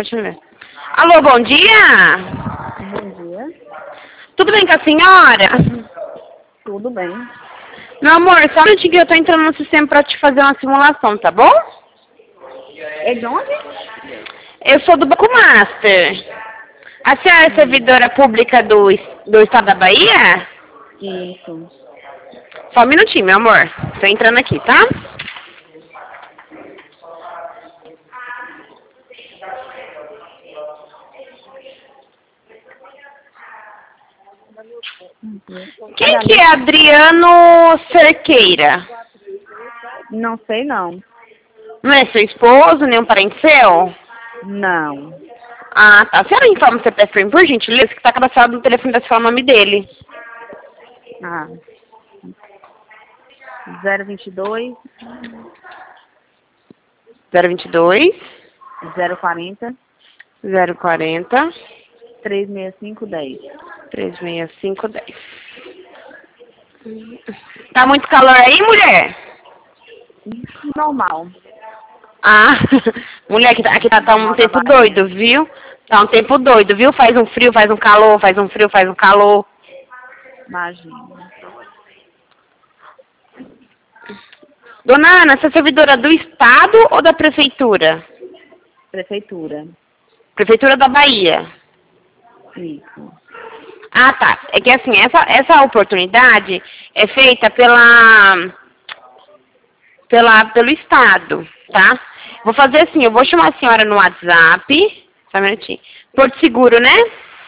Pode me ver. Alô, bom dia? Bom dia. Tudo bem com a senhora? Tudo bem. Meu amor, só um minutinho que eu tô entrando no sistema pra te fazer uma simulação, tá bom? É de onde? Eu sou do Banco Master. A senhora é servidora pública do estado da Bahia? Isso. Só um minutinho, meu amor. Tô entrando aqui, tá? Quem que é Adriano Cerqueira? Não sei não. Não é seu esposo, nem um parente seu? Não. Ah, tá. A senhora informa o CPF, por gentileza, que tá cadastrado no telefone da senhora o nome dele. Ah. 022 022 040 040 36510. 36510. Tá muito calor aí, mulher? Normal. Ah, mulher, aqui tá um tempo doido, viu? Tá um tempo doido, viu? Faz um frio, faz um calor, faz um frio, faz um calor. Imagina. Dona Ana, você é servidora do Estado ou da Prefeitura? Prefeitura. Prefeitura da Bahia. Isso. Ah, tá. É que assim, essa oportunidade é feita pelo Estado, tá? Vou fazer assim, eu vou chamar a senhora no WhatsApp, só um minutinho. Porto Seguro, né?